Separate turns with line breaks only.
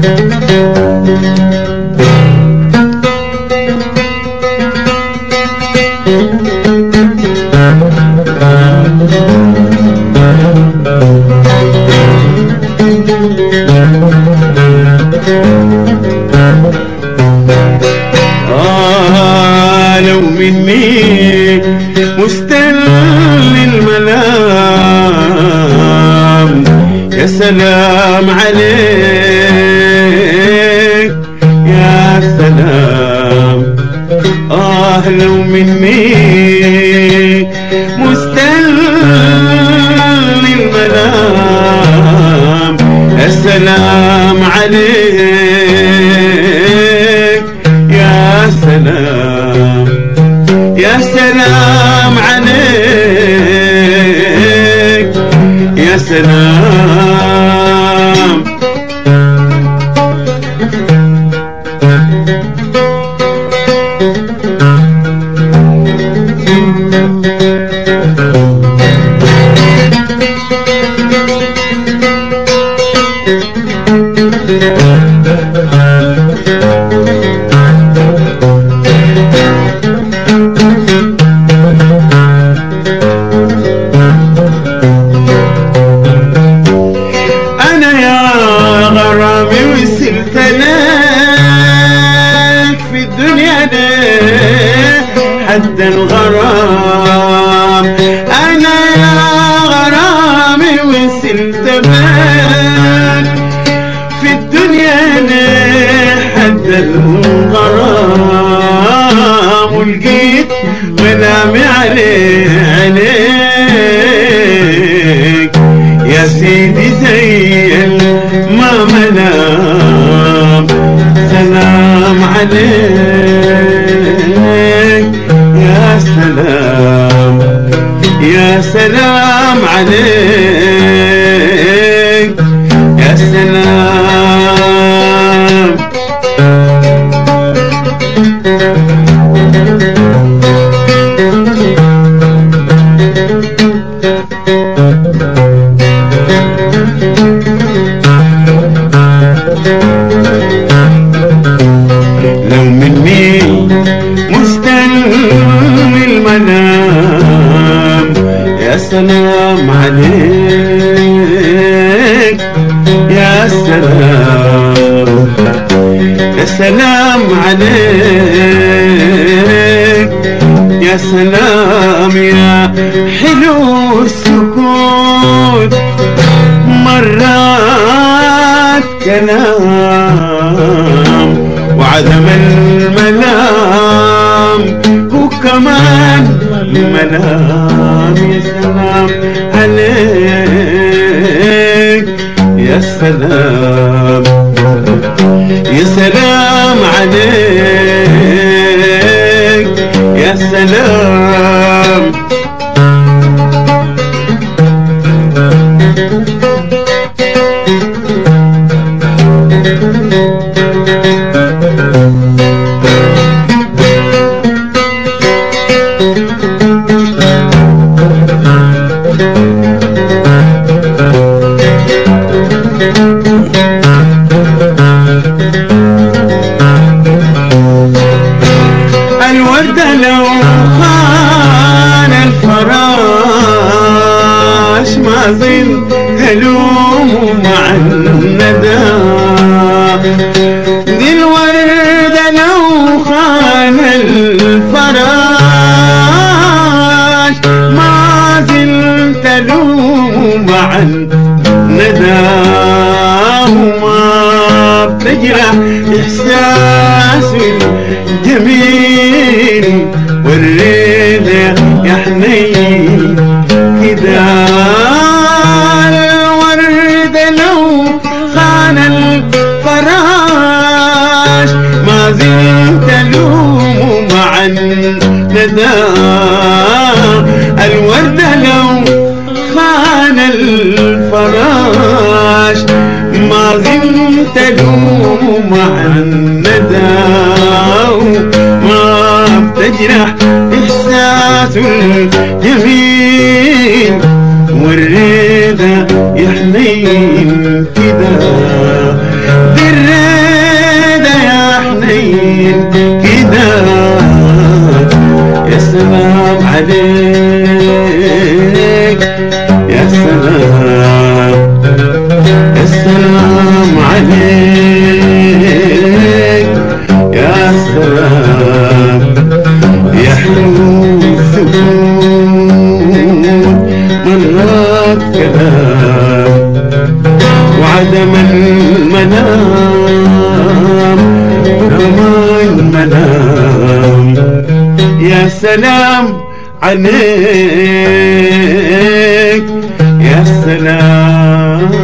لو مني مستل الملام، يا سلام عليك يا سلام. لو مني مستل الملام، يا سلام عليك يا سلام، يا سلام عليك يا سلام. حتى الغرام أنا يا غرامي وصلت بك في الدنيا حتى الغرام، ولقيت منامي عليك يا سيدي زي ما منام. سلام عليك يا سلام، يا سلام عليك يا سلام. لو مني مستلم المنام، يا سلام عليك يا سلام، يا سلام عليك يا سلام. يا حلو السكوت مرات كلام، وعدم الملام وكمان الملام. يا سلام عليك يا سلام، يا سلام عليك يا سلام. الوردة لو خان الفراش ما زلت هلوم مع الندى. دي الوردة لو خان الفراش ما زلت هلوم مع الندى، وما بتجرح إحساس جميل والريدة يا حنين كده. الوردة لو خان الفراش ما زلت ألوم مع الندى. الوردة لو خان الفراش ما زلت ألوم مع الندى، ما بتجرح إحساس الجميل والريدة يا حنين كده. عليك يا سلام، يا سلام عليك يا سلام، يا حلو السكون مرات كلام، وعدم المنام وكمان منام، يا سلام عليك يا سلام.